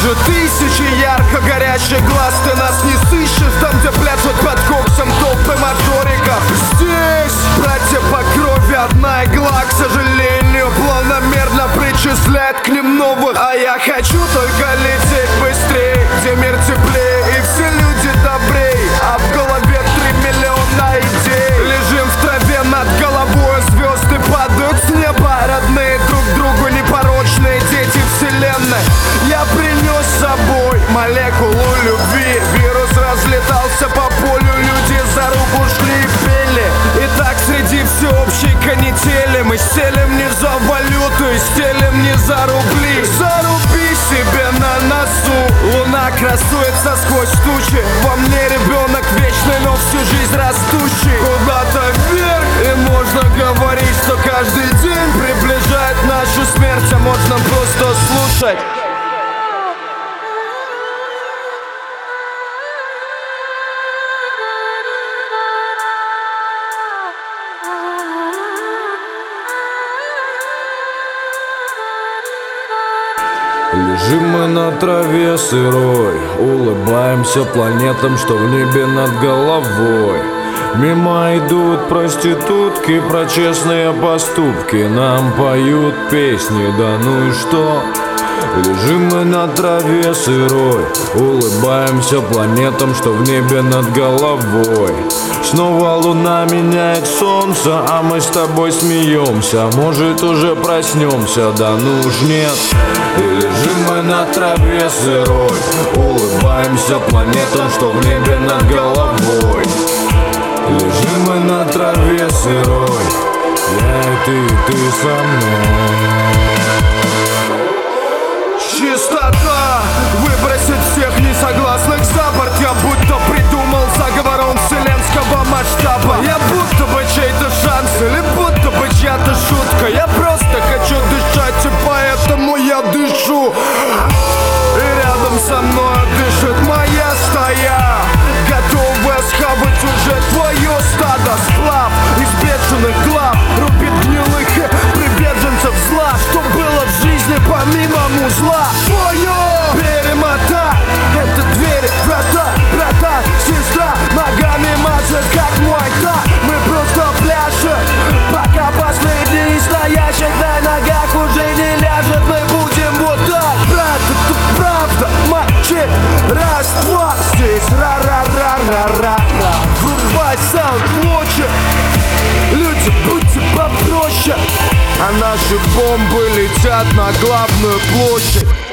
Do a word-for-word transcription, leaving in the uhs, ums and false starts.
же тысячи ярко горящих глаз. Ты нас не сыщешь там, где пляшут под коксом толпы мажориков. Здесь братья по крови одна игла, к сожалению, планомерно причисляет к ним новых. А я хочу только лететь быстрее, где мир теплее и все люди добрей, а в голове три миллиона идей. Лежим в траве над головой, звезды падают с неба, родные друг другу непорочные дети вселенной. Я принес с собой молекулу любви, вирус разлетался по полю, люди за руку шли и пели. И так среди всеобщей канители мы стелим не за валюту и стелим не за рубли. Заруби себе на носу, луна красуется сквозь тучи. Во мне ребенок вечный, но всю жизнь растущий куда-то вверх. И можно говорить, что каждый день приближает нашу смерть, а можно просто слушать. Лежим мы на траве сырой, улыбаемся планетам, что в небе над головой. Мимо идут проститутки, про честные поступки нам поют песни, да ну и что? Лежим мы на траве сырой, улыбаемся планетам, что в небе над головой. Снова луна меняет солнце, а мы с тобой смеемся. Может уже проснемся, да ну уж нет. И лежим мы на траве сырой, улыбаемся планетам, что в небе над головой. Лежим мы на траве сырой, я и ты, и ты со мной. Чистота выбросит всех несогласных за борт. Я будто придумал заговором вселенского масштаба. Я будто бы чей-то шанс или будто бы чья-то шутка. Я просто хочу дышать, и поэтому я дышу. И рядом со мной дышит моя стая, готовая схавать уже твое стадо. Сплав из бешеных глав рубит гнилых приверженцев зла. Что было в жизни помимо музла? Твое перемотай, это двери, врата, брата, сестра. Ногами мажет, как мой так. Мы просто пляшем, пока последний из стоящих на ногах уже не ляжет. Мы будем вот так, брат, это правда, мочи. Раз, два, здесь ра-ра-ра-ра-ра-ра. Врубай саунд-лучи, люди, будьте попроще, а наши бомбы летят на главную площадь.